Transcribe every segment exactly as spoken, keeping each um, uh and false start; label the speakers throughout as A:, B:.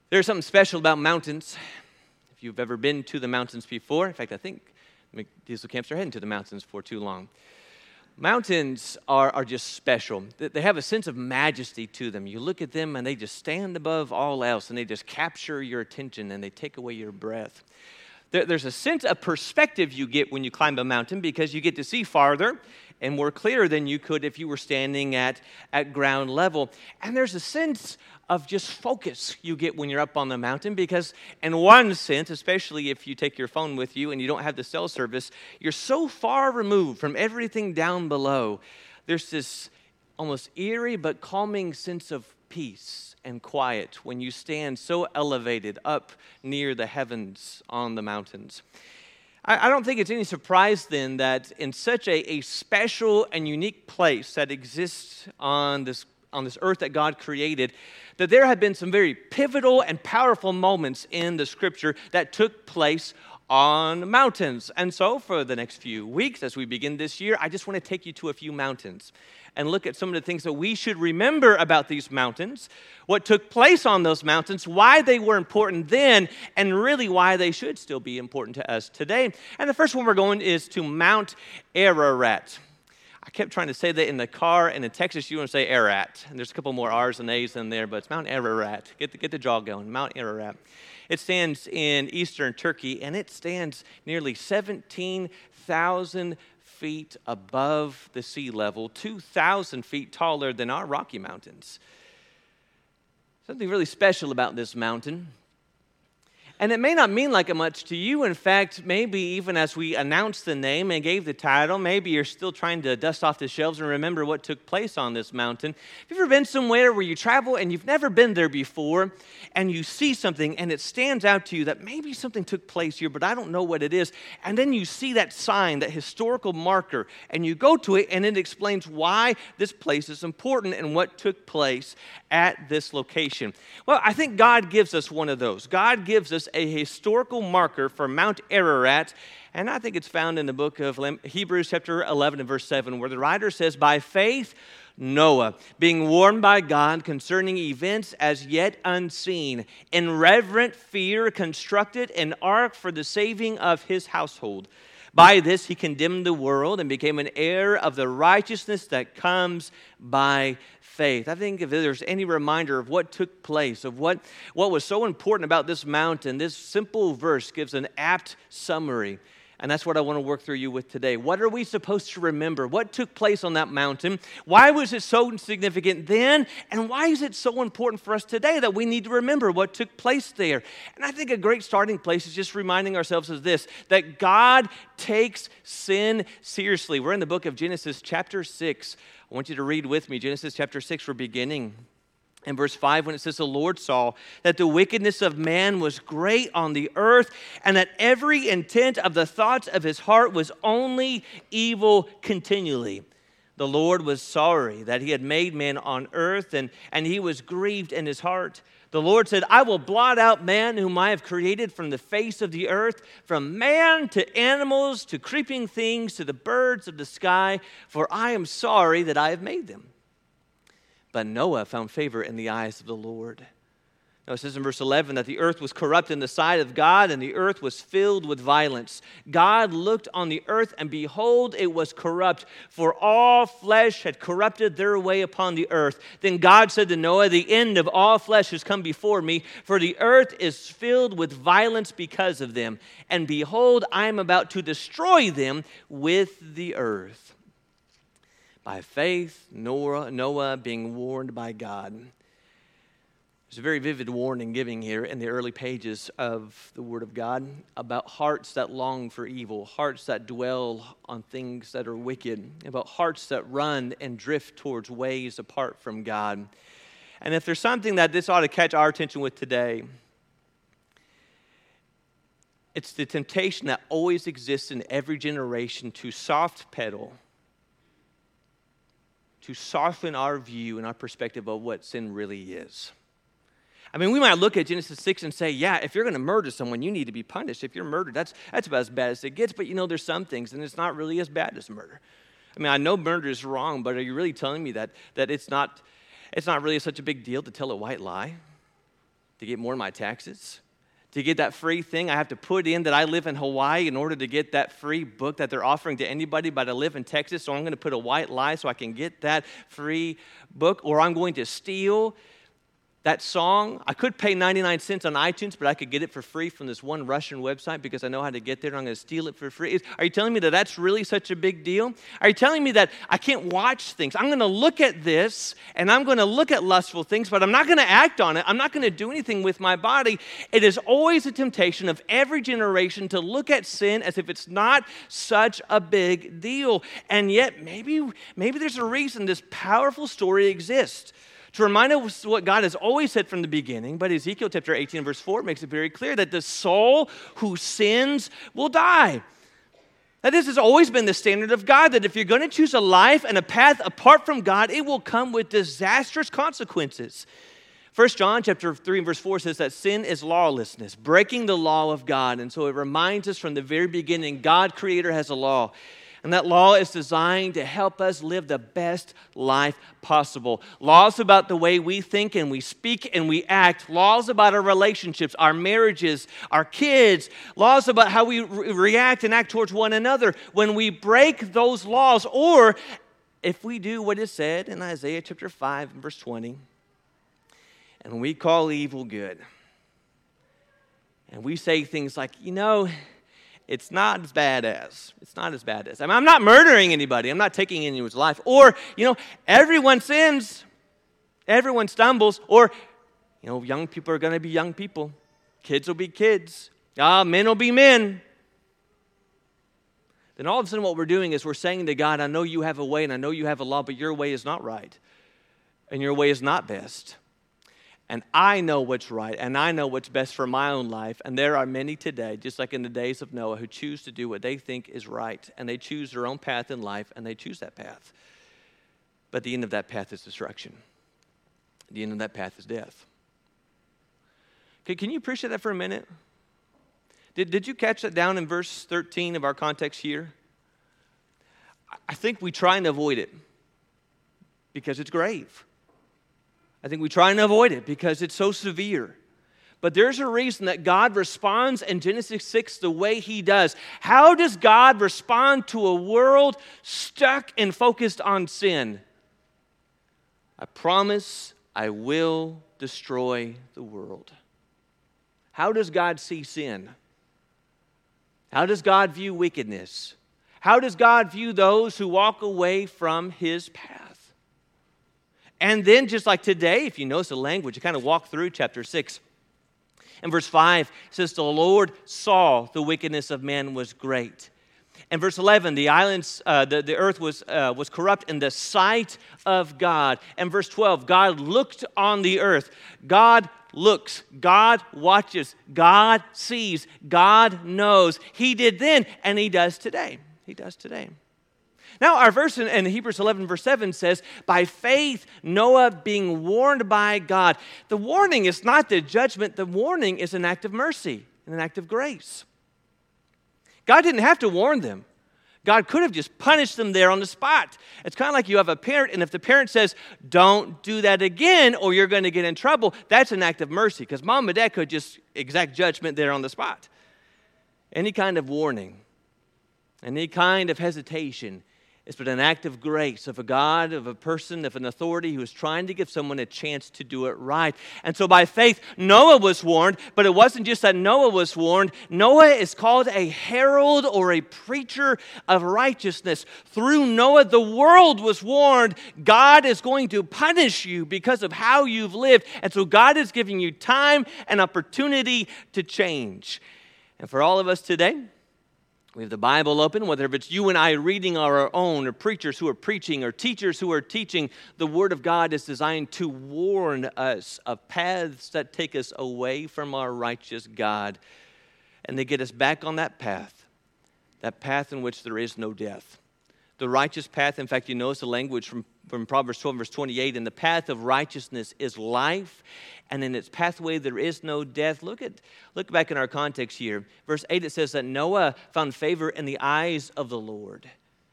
A: There's something special about mountains. If you've ever been to the mountains before, in fact, I think diesel camps are heading to the mountains for too long. Mountains are, are just special. They have a sense of majesty to them. You look at them and they just stand above all else and they just capture your attention and they take away your breath. There, there's a sense of perspective you get when you climb a mountain because you get to see farther and more clear than you could if you were standing at, at ground level. And there's a sense of just focus you get when you're up on the mountain because in one sense, especially if you take your phone with you and you don't have the cell service, you're so far removed from everything down below. There's this almost eerie but calming sense of peace and quiet when you stand so elevated up near the heavens on the mountains. I don't think it's any surprise then that in such a, a special and unique place that exists on this, on this earth that God created, that there have been some very pivotal and powerful moments in the Scripture that took place on mountains. And so for the next few weeks as we begin this year, I just want to take you to a few mountains and look at some of the things that we should remember about these mountains, what took place on those mountains, why they were important then, and really why they should still be important to us today. And the first one we're going is to Mount Ararat. I kept trying to say that in the car, and in Texas, you want to say Ararat. And there's a couple more R's and A's in there, but it's Mount Ararat. Get the, get the jaw going, Mount Ararat. It stands in eastern Turkey, and it stands nearly seventeen thousand feet above the sea level, two thousand feet taller than our Rocky Mountains. Something really special about this mountain. And it may not mean like much to you. In fact, maybe even as we announced the name and gave the title, maybe you're still trying to dust off the shelves and remember what took place on this mountain. Have you ever been somewhere where you travel and you've never been there before and you see something and it stands out to you that maybe something took place here, but I don't know what it is. And then you see that sign, that historical marker, and you go to it and it explains why this place is important and what took place at this location. Well, I think God gives us one of those. God gives us a historical marker for Mount Ararat, and I think it's found in the book of Hebrews chapter eleven and verse seven, where the writer says, "By faith Noah, being warned by God concerning events as yet unseen, in reverent fear constructed an ark for the saving of his household. By this he condemned the world and became an heir of the righteousness that comes by faith." I think if there's any reminder of what took place, of what, what was so important about this mountain, this simple verse gives an apt summary. And that's what I want to work through you with today. What are we supposed to remember? What took place on that mountain? Why was it so significant then? And why is it so important for us today that we need to remember what took place there? And I think a great starting place is just reminding ourselves of this, that God takes sin seriously. We're in the book of Genesis chapter six. I want you to read with me Genesis chapter six. We're beginning in verse five, when it says, "The Lord saw that the wickedness of man was great on the earth, and that every intent of the thoughts of his heart was only evil continually. The Lord was sorry that he had made man on earth, and, and he was grieved in his heart. The Lord said, I will blot out man whom I have created from the face of the earth, from man to animals to creeping things to the birds of the sky, for I am sorry that I have made them. But Noah found favor in the eyes of the Lord." Now it says in verse eleven that the earth was corrupt in the sight of God, and the earth was filled with violence. God looked on the earth, and behold, it was corrupt, for all flesh had corrupted their way upon the earth. Then God said to Noah, "The end of all flesh has come before me, for the earth is filled with violence because of them. And behold, I am about to destroy them with the earth." By faith, Noah, Noah being warned by God. There's a very vivid warning giving here in the early pages of the Word of God about hearts that long for evil, hearts that dwell on things that are wicked, about hearts that run and drift towards ways apart from God. And if there's something that this ought to catch our attention with today, it's the temptation that always exists in every generation to soft pedal, to soften our view and our perspective of what sin really is. I mean, we might look at Genesis six and say, yeah, if you're going to murder someone, you need to be punished. If you're murdered, that's, that's about as bad as it gets. But you know, there's some things, and it's not really as bad as murder. I mean, I know murder is wrong, but are you really telling me that, that it's not, it's not really such a big deal to tell a white lie? to get more in my taxes. To get that free thing, I have to put in that I live in Hawaii in order to get that free book that they're offering to anybody, but I live in Texas, so I'm going to put a white lie so I can get that free book, or I'm going to steal that song. I could pay ninety-nine cents on iTunes, but I could get it for free from this one Russian website because I know how to get there, and I'm going to steal it for free. Are you telling me that that's really such a big deal? Are you telling me that I can't watch things? I'm going to look at this, and I'm going to look at lustful things, but I'm not going to act on it. I'm not going to do anything with my body. It is always a temptation of every generation to look at sin as if it's not such a big deal. And yet, maybe, maybe there's a reason this powerful story exists. To remind us what God has always said from the beginning, but Ezekiel chapter eighteen verse four makes it very clear that the soul who sins will die. Now, this has always been the standard of God, that if you're going to choose a life and a path apart from God, it will come with disastrous consequences. First John chapter three and verse four says that sin is lawlessness, breaking the law of God. And so it reminds us from the very beginning, God, Creator, has a law. And that law is designed to help us live the best life possible. Laws about the way we think and we speak and we act. Laws about our relationships, our marriages, our kids. Laws about how we re- react and act towards one another. When we break those laws, or if we do what is said in Isaiah chapter five and verse twenty, and we call evil good, and we say things like, you know, it's not as bad as. It's not as bad as. I mean, I'm not murdering anybody. I'm not taking anyone's life. Or, you know, everyone sins. Everyone stumbles. Or, you know, young people are going to be young people. Kids will be kids. Ah, men will be men. Then all of a sudden what we're doing is we're saying to God, I know you have a way and I know you have a law, but your way is not right. And your way is not best. And I know what's right, and I know what's best for my own life. And there are many today, just like in the days of Noah, who choose to do what they think is right. And they choose their own path in life, and they choose that path. But the end of that path is destruction. The end of that path is death. Okay, can you appreciate that for a minute? Did, did you catch that down in verse thirteen of our context here? I think we try and avoid it because it's grave. I think we try and avoid it because it's so severe. But there's a reason that God responds in Genesis six the way He does. How does God respond to a world stuck and focused on sin? I promise I will destroy the world. How does God see sin? How does God view wickedness? How does God view those who walk away from His path? And then just like today, if you notice the language, you kind of walk through chapter six. In verse five, it says, the Lord saw the wickedness of man was great. In verse eleven, the islands, uh, the, the earth was, uh, was corrupt in the sight of God. And verse twelve, God looked on the earth. God looks, God watches, God sees, God knows. He did then, and He does today. He does today. Now, our verse in, in Hebrews eleven, verse seven says, by faith, Noah being warned by God. The warning is not the judgment. The warning is an act of mercy and an act of grace. God didn't have to warn them. God could have just punished them there on the spot. It's kind of like you have a parent, and if the parent says, don't do that again or you're going to get in trouble, that's an act of mercy because mom and dad could just exact judgment there on the spot. Any kind of warning, any kind of hesitation, it's but an act of grace of a God, of a person, of an authority who is trying to give someone a chance to do it right. And so by faith, Noah was warned, but it wasn't just that Noah was warned. Noah is called a herald or a preacher of righteousness. Through Noah, the world was warned. God is going to punish you because of how you've lived. And so God is giving you time and opportunity to change. And for all of us today, we have the Bible open, whether it's you and I reading our own, or preachers who are preaching, or teachers who are teaching. The Word of God is designed to warn us of paths that take us away from our righteous God. And they get us back on that path, that path in which there is no death. The righteous path, in fact, you notice the language from, from Proverbs twelve, verse twenty-eight, and the path of righteousness is life, and in its pathway there is no death. Look at look back in our context here. Verse eight, it says that Noah found favor in the eyes of the Lord.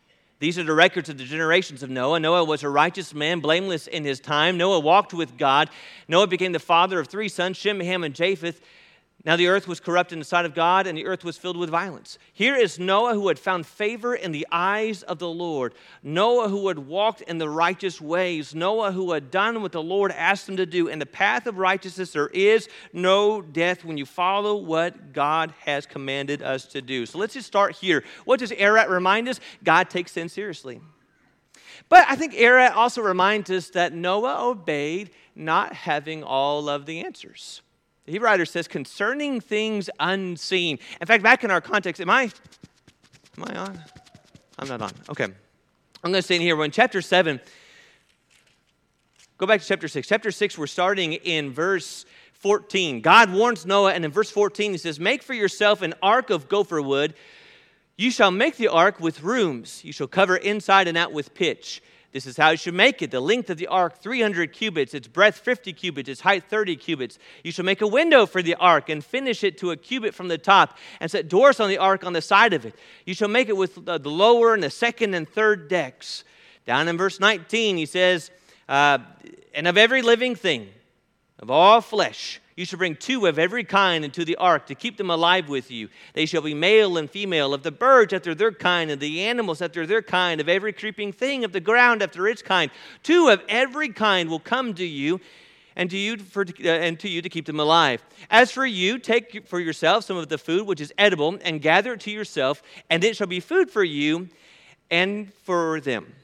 A: These are the records of the generations of Noah. Noah was a righteous man, blameless in his time. Noah walked with God. Noah became the father of three sons, Shem, Ham, and Japheth. Now the earth was corrupt in the sight of God, and the earth was filled with violence. Here is Noah who had found favor in the eyes of the Lord. Noah who had walked in the righteous ways. Noah who had done what the Lord asked him to do. In the path of righteousness there is no death when you follow what God has commanded us to do. So let's just start here. What does Ararat remind us? God takes sin seriously. But I think Ararat also reminds us that Noah obeyed, not having all of the answers. The Hebrew writer says, concerning things unseen. In fact, back in our context, am I, am I on? I'm not on. Okay. I'm going to say in here, when chapter seven, go back to chapter six. Chapter six, we're starting in verse fourteen. God warns Noah, and in verse fourteen, he says, make for yourself an ark of gopher wood. You shall make the ark with rooms. You shall cover inside and out with pitch. This is how you should make it. The length of the ark, three hundred cubits. Its breadth, fifty cubits. Its height, thirty cubits. You shall make a window for the ark and finish it to a cubit from the top and set doors on the ark on the side of it. You shall make it with the lower and the second and third decks. Down in verse nineteen, he says, uh, and of every living thing, of all flesh, you shall bring two of every kind into the ark to keep them alive with you. They shall be male and female, of the birds after their kind, and the animals after their kind, of every creeping thing of the ground after its kind. Two of every kind will come to you, and to you for uh, and to you to keep them alive. As for you, take for yourself some of the food which is edible, and gather it to yourself, and it shall be food for you and for them.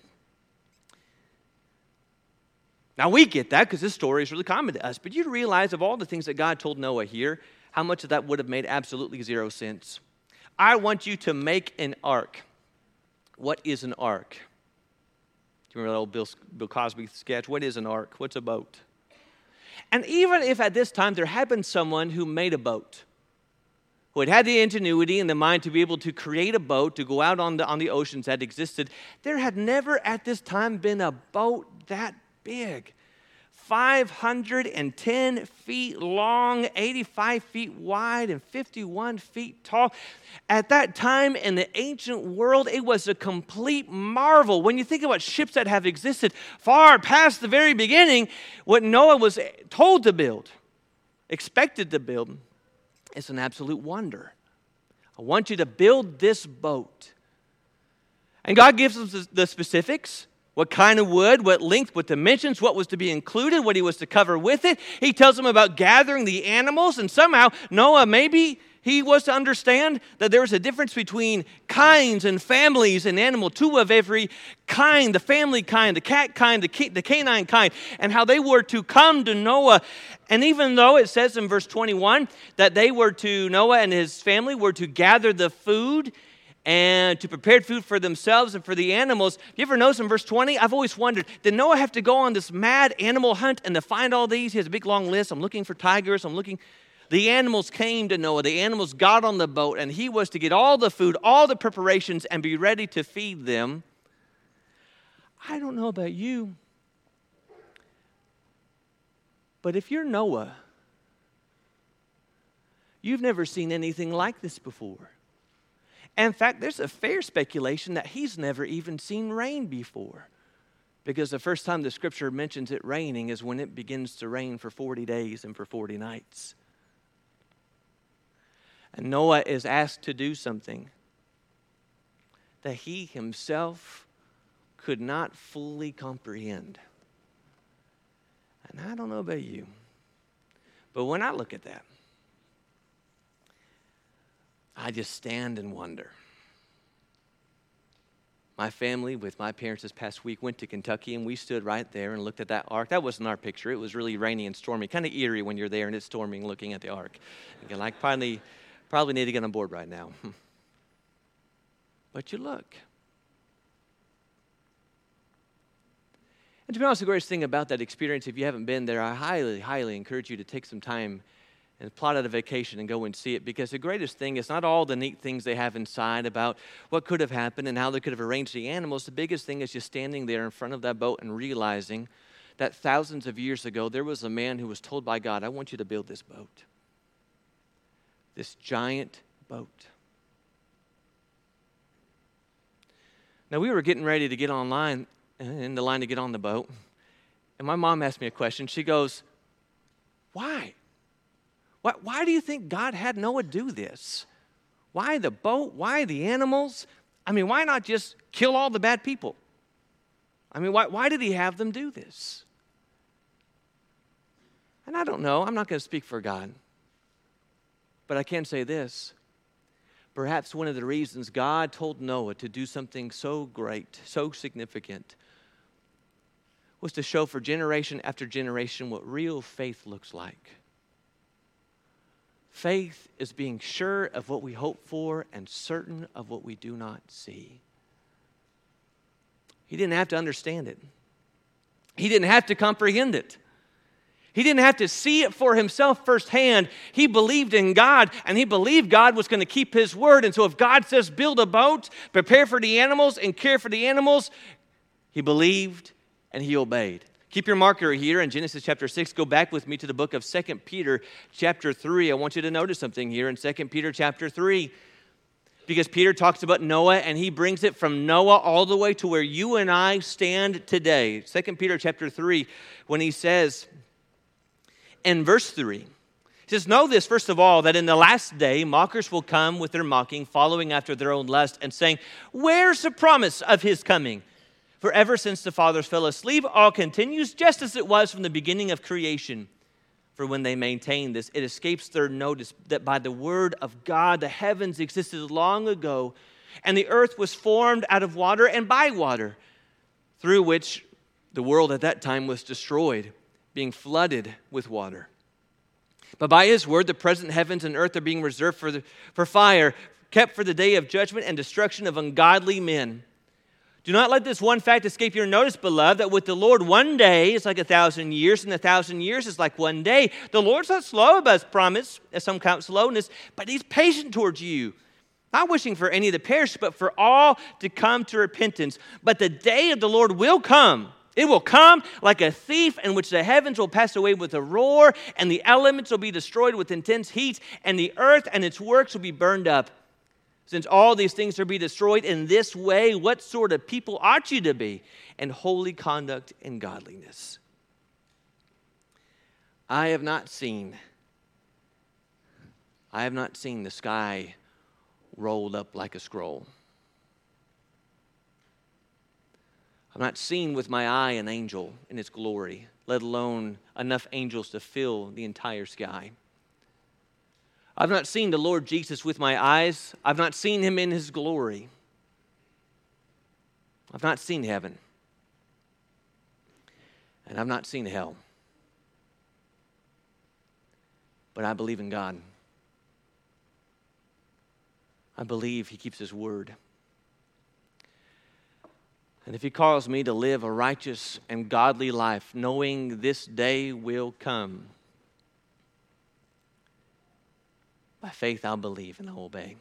A: Now, we get that because this story is really common to us. But you realize of all the things that God told Noah here, how much of that would have made absolutely zero sense. I want you to make an ark. What is an ark? Do you remember that old Bill, Bill Cosby sketch? What is an ark? What's a boat? And even if at this time there had been someone who made a boat, who had had the ingenuity and the mind to be able to create a boat, to go out on the, on the oceans that existed, there had never at this time been a boat that big, five hundred ten feet long, eighty-five feet wide, and fifty-one feet tall. At that time in the ancient world, it was a complete marvel. When you think about ships that have existed far past the very beginning, what Noah was told to build, expected to build, is an absolute wonder. I want you to build this boat. And God gives us the specifics. What kind of wood, what length, what dimensions, what was to be included, what he was to cover with it. He tells them about gathering the animals, and somehow Noah, maybe he was to understand that there was a difference between kinds and families and animal, two of every kind, the family kind, the cat kind, the, ca- the canine kind, and how they were to come to Noah. And even though it says in verse twenty-one that they were to, Noah and his family were to gather the food and to prepare food for themselves and for the animals. You ever notice in verse twenty? I've always wondered, did Noah have to go on this mad animal hunt and to find all these? He has a big long list. I'm looking for tigers. I'm looking. The animals came to Noah. The animals got on the boat, and he was to get all the food, all the preparations, and be ready to feed them. I don't know about you, but if you're Noah, you've never seen anything like this before. In fact, there's a fair speculation that he's never even seen rain before, because the first time the scripture mentions it raining is when it begins to rain for forty days and for forty nights. And Noah is asked to do something that he himself could not fully comprehend. And I don't know about you, but when I look at that, I just stand and wonder. My family, with my parents this past week, went to Kentucky, and we stood right there and looked at that ark. That wasn't our picture. It was really rainy and stormy, kind of eerie when you're there and it's storming looking at the ark. You're like, probably, probably need to get on board right now. But you look. And to be honest, the greatest thing about that experience, if you haven't been there, I highly, highly encourage you to take some time and plot out a vacation and go and see it, because the greatest thing is not all the neat things they have inside about what could have happened and how they could have arranged the animals. The biggest thing is just standing there in front of that boat and realizing that thousands of years ago, there was a man who was told by God, I want you to build this boat, this giant boat. Now, we were getting ready to get online, in the line to get on the boat, and my mom asked me a question. She goes, why? Why, why do you think God had Noah do this? Why the boat? Why the animals? I mean, why not just kill all the bad people? I mean, why, why did he have them do this? And I don't know. I'm not going to speak for God. But I can say this. Perhaps one of the reasons God told Noah to do something so great, so significant, was to show for generation after generation what real faith looks like. Faith is being sure of what we hope for and certain of what we do not see. He didn't have to understand it. He didn't have to comprehend it. He didn't have to see it for himself firsthand. He believed in God, and he believed God was going to keep his word. And so if God says build a boat, prepare for the animals, and care for the animals, he believed and he obeyed. Keep your marker here in Genesis chapter six. Go back with me to the book of Second Peter chapter three. I want you to notice something here in Second Peter chapter three. Because Peter talks about Noah, and he brings it from Noah all the way to where you and I stand today. Second Peter chapter three, when he says, in verse three, he says, know this, first of all, that in the last day mockers will come with their mocking, following after their own lust, and saying, where's the promise of his coming? For ever since the fathers fell asleep, all continues just as it was from the beginning of creation. For when they maintain this, it escapes their notice that by the word of God, the heavens existed long ago, and the earth was formed out of water and by water, through which the world at that time was destroyed, being flooded with water. But by his word, the present heavens and earth are being reserved for, the, for fire, kept for the day of judgment and destruction of ungodly men. Do not let this one fact escape your notice, beloved, that with the Lord one day is like a thousand years, and a thousand years is like one day. The Lord's not slow about his promise, as some count slowness, but he's patient towards you, not wishing for any to perish, but for all to come to repentance. But the day of the Lord will come. It will come like a thief, in which the heavens will pass away with a roar, and the elements will be destroyed with intense heat, and the earth and its works will be burned up. Since all these things are to be destroyed in this way, what sort of people ought you to be? In holy conduct and godliness. I have not seen, I have not seen the sky rolled up like a scroll. I've not seen with my eye an angel in its glory, let alone enough angels to fill the entire sky. I've not seen the Lord Jesus with my eyes. I've not seen him in his glory. I've not seen heaven. And I've not seen hell. But I believe in God. I believe he keeps his word. And if he calls me to live a righteous and godly life, knowing this day will come, by faith, I'll believe and I'll obey.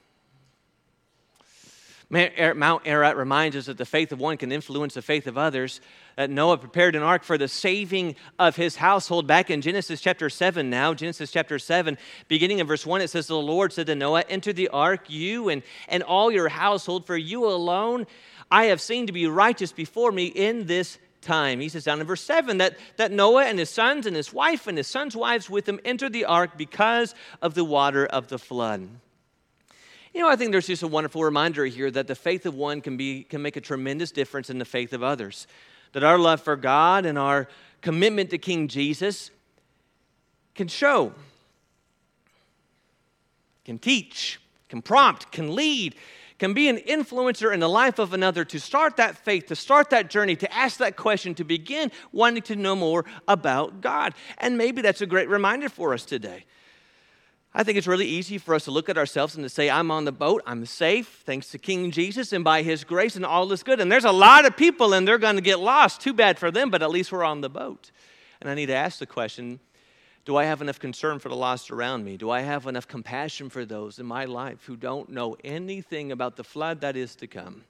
A: Mount Ararat reminds us that the faith of one can influence the faith of others. That Noah prepared an ark for the saving of his household. Back in Genesis chapter seven now, Genesis chapter seven, beginning in verse one, it says, the Lord said to Noah, enter the ark, you and, and all your household, for you alone I have seen to be righteous before me in this time. He says down in verse seven that, that Noah and his sons and his wife and his sons' wives with him entered the ark because of the water of the flood. You know, I think there's just a wonderful reminder here that the faith of one can be can make a tremendous difference in the faith of others. That our love for God and our commitment to King Jesus can show, can teach, can prompt, can lead, can be an influencer in the life of another to start that faith, to start that journey, to ask that question, to begin wanting to know more about God. And maybe that's a great reminder for us today. I think it's really easy for us to look at ourselves and to say, I'm on the boat, I'm safe, thanks to King Jesus and by his grace, and all is good. And there's a lot of people and they're going to get lost. Too bad for them, but at least we're on the boat. And I need to ask the question, do I have enough concern for the lost around me? Do I have enough compassion for those in my life who don't know anything about the flood that is to come?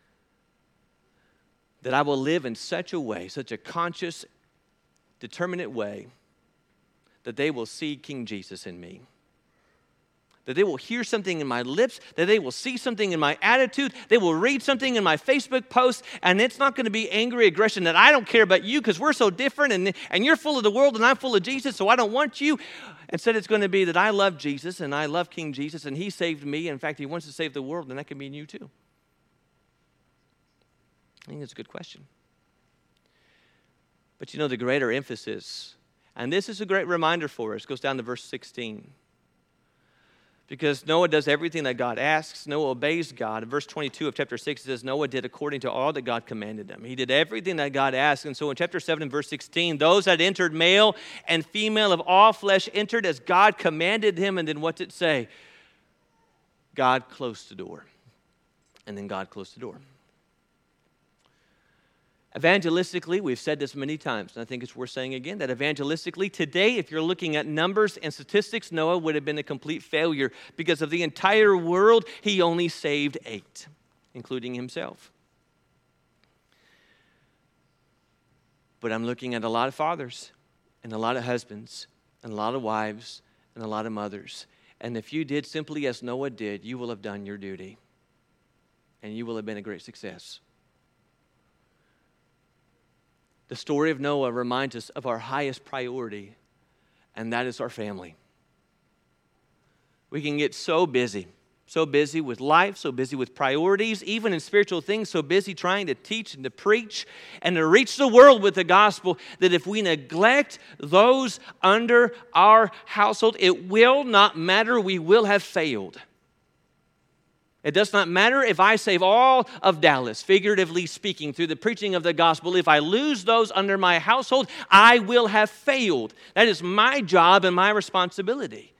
A: That I will live in such a way, such a conscious, determinate way, that they will see King Jesus in me. That they will hear something in my lips, that they will see something in my attitude, they will read something in my Facebook post, and it's not going to be angry aggression that I don't care about you because we're so different, and, and you're full of the world and I'm full of Jesus, so I don't want you. Instead, it's going to be that I love Jesus and I love King Jesus and he saved me. In fact, he wants to save the world, and that can mean you too. I think that's a good question. But you know, the greater emphasis, and this is a great reminder for us, goes down to verse sixteen. Because Noah does everything that God asks. Noah obeys God. In verse twenty-two of chapter six, it says, Noah did according to all that God commanded him. He did everything that God asked. And so in chapter seven and verse sixteen, those that entered, male and female of all flesh, entered as God commanded him. And then what did it say? God closed the door. And then God closed the door. Evangelistically, we've said this many times, and I think it's worth saying again, that evangelistically, today, if you're looking at numbers and statistics, Noah would have been a complete failure because of the entire world, he only saved eight, including himself. But I'm looking at a lot of fathers and a lot of husbands and a lot of wives and a lot of mothers. And if you did simply as Noah did, you will have done your duty, and you will have been a great success. The story of Noah reminds us of our highest priority, and that is our family. We can get so busy, so busy with life, so busy with priorities, even in spiritual things, so busy trying to teach and to preach and to reach the world with the gospel, that if we neglect those under our household, it will not matter. We will have failed. It does not matter if I save all of Dallas, figuratively speaking, through the preaching of the gospel. If I lose those under my household, I will have failed. That is my job and my responsibility.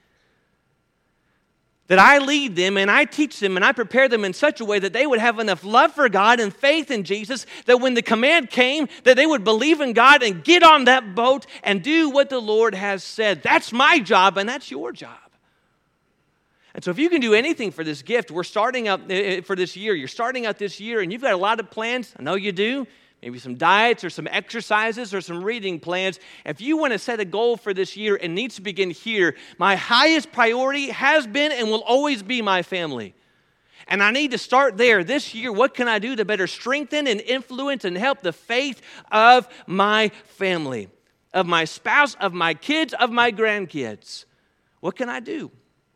A: That I lead them and I teach them and I prepare them in such a way that they would have enough love for God and faith in Jesus that when the command came, that they would believe in God and get on that boat and do what the Lord has said. That's my job and that's your job. And so if you can do anything for this gift, we're starting out for this year. You're starting out this year and you've got a lot of plans. I know you do. Maybe some diets or some exercises or some reading plans. If you want to set a goal for this year, it needs to begin here. My highest priority has been and will always be my family. And I need to start there this year. What can I do to better strengthen and influence and help the faith of my family, of my spouse, of my kids, of my grandkids? What can I do?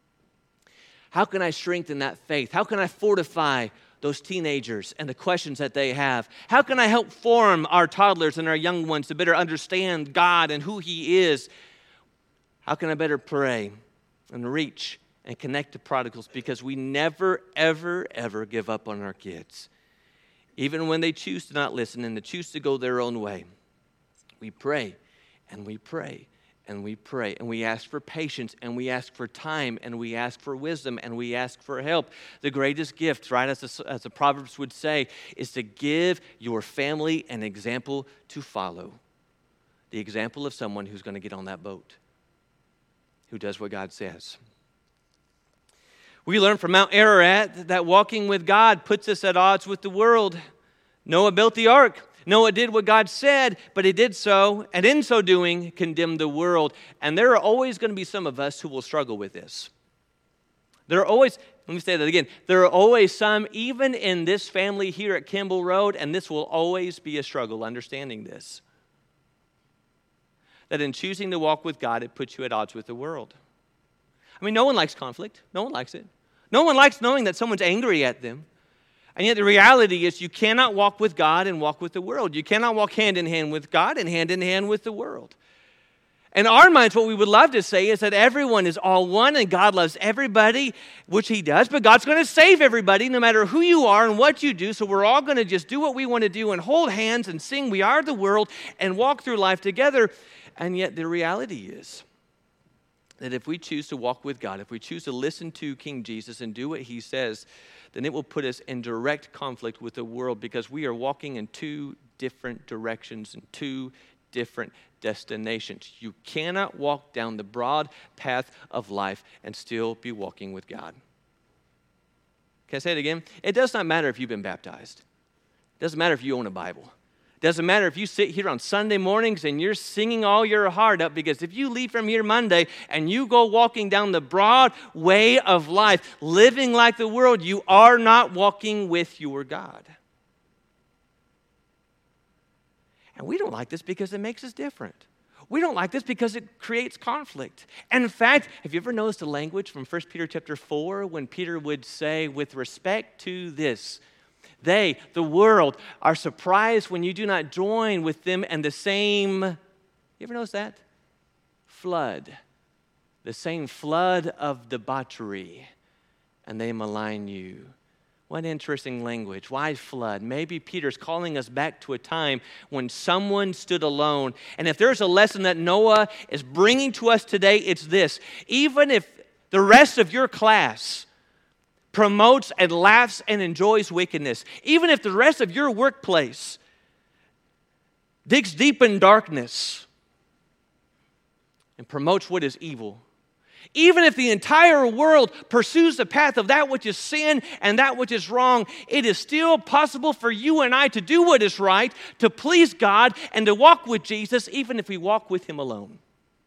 A: How can I strengthen that faith? How can I fortify those teenagers and the questions that they have? How can I help form our toddlers and our young ones to better understand God and who He is? How can I better pray and reach and connect to prodigals? Because we never, ever, ever give up on our kids. Even when they choose to not listen and they choose to go their own way, we pray and we pray. And we pray, and we ask for patience, and we ask for time, and we ask for wisdom, and we ask for help. The greatest gift, right, as the, as the Proverbs would say, is to give your family an example to follow. The example of someone who's going to get on that boat, who does what God says. We learn from Mount Ararat that walking with God puts us at odds with the world. Noah built the ark. Noah did what God said, but he did so, and in so doing, condemned the world. And there are always going to be some of us who will struggle with this. There are always, let me say that again, there are always some, even in this family here at Kimball Road, and this will always be a struggle, understanding this. That in choosing to walk with God, it puts you at odds with the world. I mean, no one likes conflict. No one likes it. No one likes knowing that someone's angry at them. And yet the reality is you cannot walk with God and walk with the world. You cannot walk hand in hand with God and hand in hand with the world. In our minds, what we would love to say is that everyone is all one and God loves everybody, which He does, but God's going to save everybody no matter who you are and what you do, so we're all going to just do what we want to do and hold hands and sing We Are the World and walk through life together. And yet the reality is that if we choose to walk with God, if we choose to listen to King Jesus and do what He says, then it will put us in direct conflict with the world because we are walking in two different directions and two different destinations. You cannot walk down the broad path of life and still be walking with God. Can I say it again? It does not matter if you've been baptized. It doesn't matter if you own a Bible. Doesn't matter if you sit here on Sunday mornings and you're singing all your heart up, because if you leave from here Monday and you go walking down the broad way of life, living like the world, you are not walking with your God. And we don't like this because it makes us different. We don't like this because it creates conflict. And in fact, have you ever noticed the language from First Peter chapter four when Peter would say, with respect to this, they, the world, are surprised when you do not join with them and the same, you ever notice that? Flood. The same flood of debauchery, and they malign you. What interesting language. Why flood? Maybe Peter's calling us back to a time when someone stood alone. And if there's a lesson that Noah is bringing to us today, it's this. Even if the rest of your class promotes and laughs and enjoys wickedness, even if the rest of your workplace digs deep in darkness and promotes what is evil, even if the entire world pursues the path of that which is sin and that which is wrong, it is still possible for you and I to do what is right, to please God, and to walk with Jesus, even if we walk with Him alone.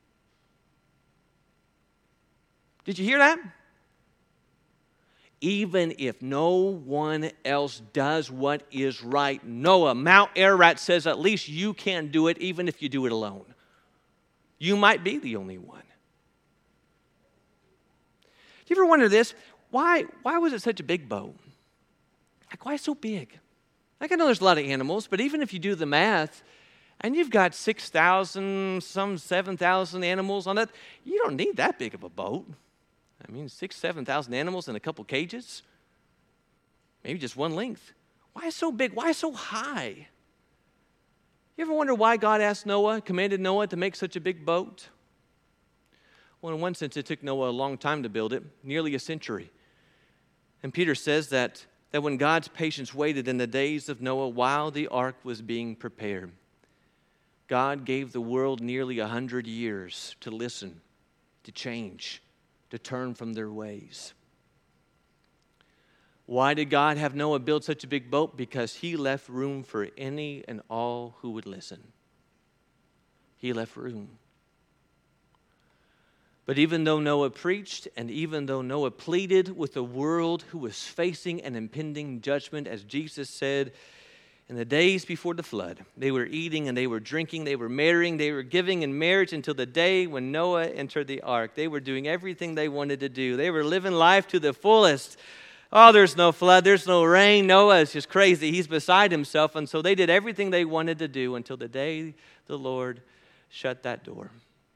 A: Did you hear that? Even if no one else does what is right, Noah, Mount Ararat says at least you can do it even if you do it alone. You might be the only one. Do you ever wonder this? Why, why was it such a big boat? Like, why so big? Like, I know there's a lot of animals, but even if you do the math, and you've got six thousand, some seven thousand animals on it, you don't need that big of a boat. I mean, six, seven thousand animals in a couple cages? Maybe just one length. Why so big? Why so high? You ever wonder why God asked Noah, commanded Noah to make such a big boat? Well, in one sense, it took Noah a long time to build it, nearly a century. And Peter says that, that when God's patience waited in the days of Noah while the ark was being prepared, God gave the world nearly a hundred years to listen, to change, to turn from their ways. Why did God have Noah build such a big boat? Because He left room for any and all who would listen. He left room. But even though Noah preached, and even though Noah pleaded with a world who was facing an impending judgment, as Jesus said, in the days before the flood, they were eating and they were drinking, they were marrying, they were giving in marriage until the day when Noah entered the ark. They were doing everything they wanted to do. They were living life to the fullest. Oh, there's no flood, there's no rain. Noah is just crazy. He's beside himself. And so they did everything they wanted to do until the day the Lord shut that door.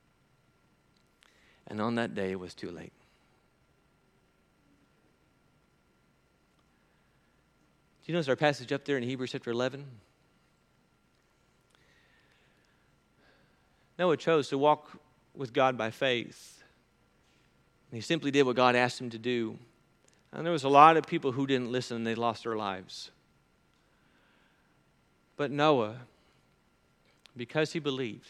A: And on that day, it was too late. Do you notice our passage up there in Hebrews chapter eleven? Noah chose to walk with God by faith. And he simply did what God asked him to do. And there was a lot of people who didn't listen and they lost their lives. But Noah, because he believed,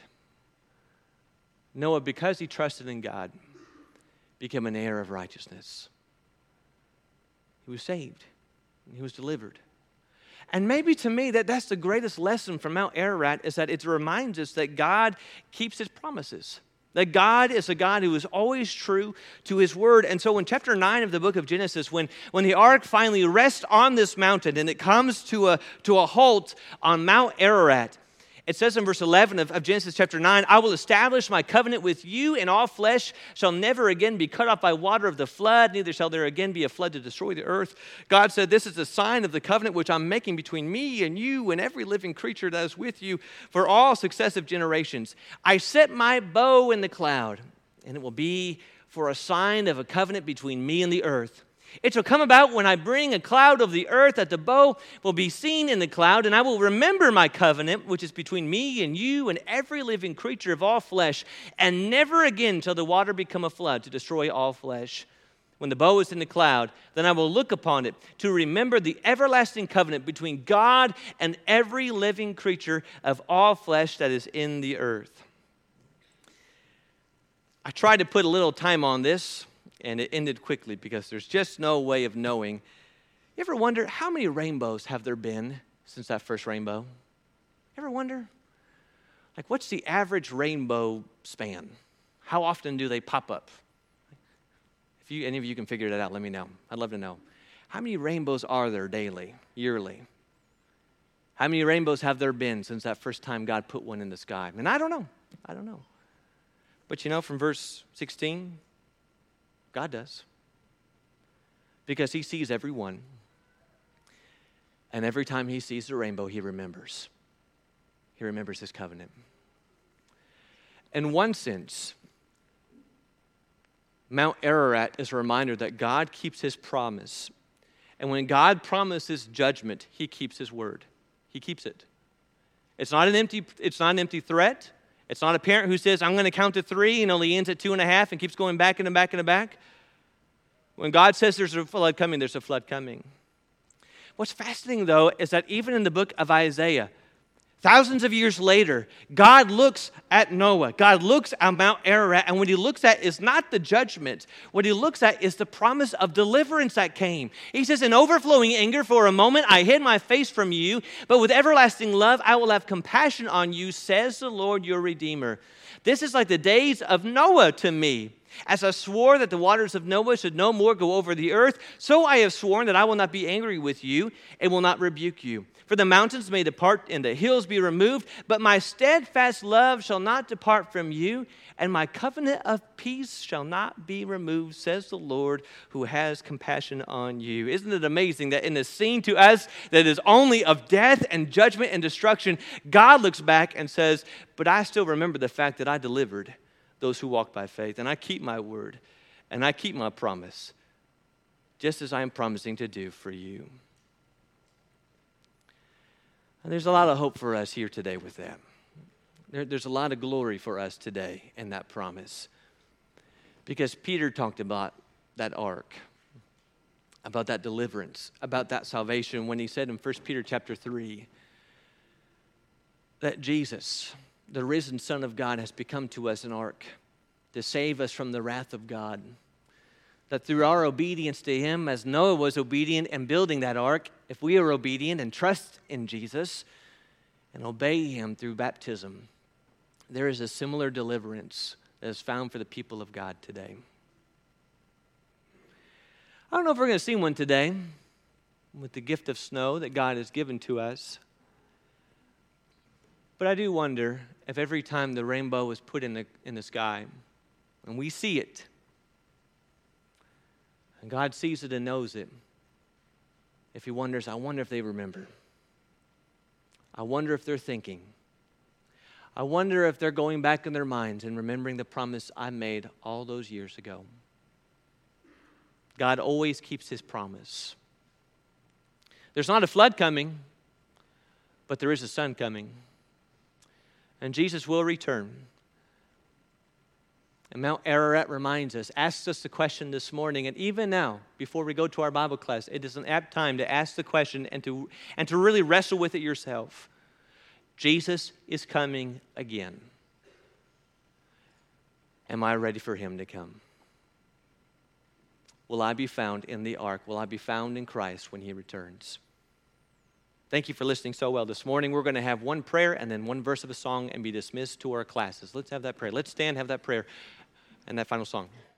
A: Noah, because he trusted in God, became an heir of righteousness. He was saved. He was delivered. And maybe to me, that that's the greatest lesson from Mount Ararat, is that it reminds us that God keeps His promises. That God is a God who is always true to His word. And so in chapter nine of the book of Genesis, when, when the ark finally rests on this mountain and it comes to a, to a halt on Mount Ararat, it says in verse eleven of, of Genesis chapter nine, I will establish my covenant with you, and all flesh shall never again be cut off by water of the flood, neither shall there again be a flood to destroy the earth. God said, this is a sign of the covenant which I'm making between me and you and every living creature that is with you for all successive generations. I set my bow in the cloud, and it will be for a sign of a covenant between me and the earth. It shall come about when I bring a cloud of the earth that the bow will be seen in the cloud, and I will remember my covenant, which is between me and you and every living creature of all flesh, and never again shall the water become a flood to destroy all flesh. When the bow is in the cloud, then I will look upon it to remember the everlasting covenant between God and every living creature of all flesh that is in the earth. I tried to put a little time on this, and it ended quickly because there's just no way of knowing. You ever wonder how many rainbows have there been since that first rainbow? Ever wonder? Like, what's the average rainbow span? How often do they pop up? If you, any of you can figure that out, let me know. I'd love to know. How many rainbows are there daily, yearly? How many rainbows have there been since that first time God put one in the sky? And I don't know. I don't know. But you know, from verse sixteen, God does. Because he sees every one. And every time he sees the rainbow, he remembers. He remembers his covenant. In one sense, Mount Ararat is a reminder that God keeps his promise. And when God promises judgment, he keeps his word. He keeps it. It's not an empty, it's not an empty threat. It's not a parent who says, I'm going to count to three and only ends at two and a half and keeps going back and back and back. When God says there's a flood coming, there's a flood coming. What's fascinating, though, is that even in the book of Isaiah, thousands of years later, God looks at Noah. God looks at Mount Ararat, and what he looks at is not the judgment. What he looks at is the promise of deliverance that came. He says, in overflowing anger for a moment, I hid my face from you, but with everlasting love, I will have compassion on you, says the Lord your Redeemer. This is like the days of Noah to me. As I swore that the waters of Noah should no more go over the earth, so I have sworn that I will not be angry with you and will not rebuke you. For the mountains may depart and the hills be removed, but my steadfast love shall not depart from you, and my covenant of peace shall not be removed, says the Lord who has compassion on you. Isn't it amazing that in a scene to us that is only of death and judgment and destruction, God looks back and says, but I still remember the fact that I delivered those who walk by faith, and I keep my word, and I keep my promise, just as I am promising to do for you. And there's a lot of hope for us here today with that. There, there's a lot of glory for us today in that promise. Because Peter talked about that ark, about that deliverance, about that salvation when he said in First Peter chapter three that Jesus, the risen Son of God, has become to us an ark to save us from the wrath of God. That through our obedience to him, as Noah was obedient in building that ark, if we are obedient and trust in Jesus and obey him through baptism, there is a similar deliverance that is found for the people of God today. I don't know if we're going to see one today with the gift of snow that God has given to us. But I do wonder if every time the rainbow is put in the, in the sky, and we see it, and God sees it and knows it, if he wonders, I wonder if they remember. I wonder if they're thinking. I wonder if they're going back in their minds and remembering the promise I made all those years ago. God always keeps his promise. There's not a flood coming, but there is a sun coming. And Jesus will return. And Mount Ararat reminds us, asks us the question this morning, and even now, before we go to our Bible class, it is an apt time to ask the question and to, and to really wrestle with it yourself. Jesus is coming again. Am I ready for him to come? Will I be found in the ark? Will I be found in Christ when he returns? Thank you for listening so well this morning. We're going to have one prayer and then one verse of a song and be dismissed to our classes. Let's have that prayer. Let's stand, have that prayer, and that final song.